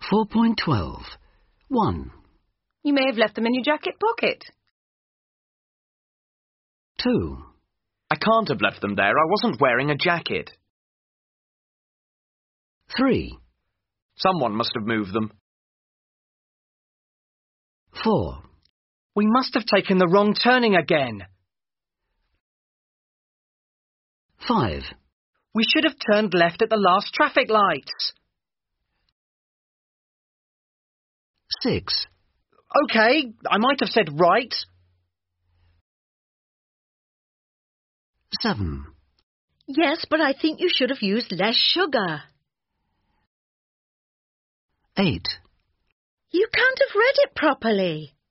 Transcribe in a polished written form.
4.12. 1, You may have left them in your jacket pocket. 2, I can't have left them there. I wasn't wearing a jacket. 3, Someone must have moved them. 4, We must have taken the wrong turning again. 5, We should have turned left at the last traffic lights. 6, OK, I might have said right. 7, Yes, but I think you should have used less sugar. 8, You can't have read it properly.